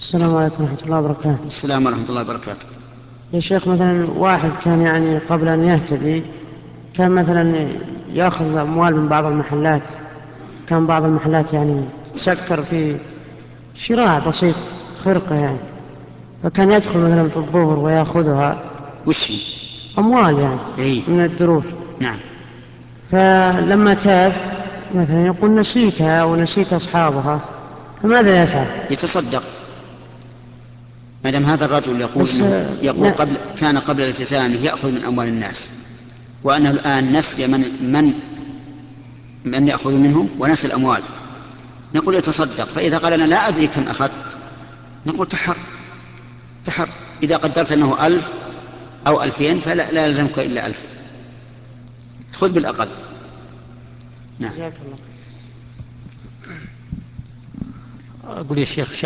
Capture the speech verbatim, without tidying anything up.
السلام عليكم ورحمة الله وبركاته. السلام ورحمة الله وبركاته. يا شيخ، مثلا واحد كان يعني قبل أن يهتدي كان مثلا يأخذ أموال من بعض المحلات، كان بعض المحلات يعني تسكر في شراء بسيط، خرقة يعني، فكان يدخل مثلا في الظهر ويأخذها، وش هي؟ أموال يعني إيه؟ من الدروج. نعم. فلما تاب مثلا يقول نسيتها ونسيت أصحابها، فماذا يفعل؟ يتصدق. ما دام هذا الرجل يقول بس إنه آه، يقول ن- قبل كان قبل التزامه يأخذ من أموال الناس، وأنه الآن نسي من من من يأخذ منهم ونسي الأموال، نقول يتصدق. فإذا قال أنا لا أدري كم أخذت، نقول تحر تحر. إذا قدرت أنه ألف أو ألفين فلا لا يلزمك إلا ألف، خذ بالأقل. نعم. جزاك الله. أقول يا شيخ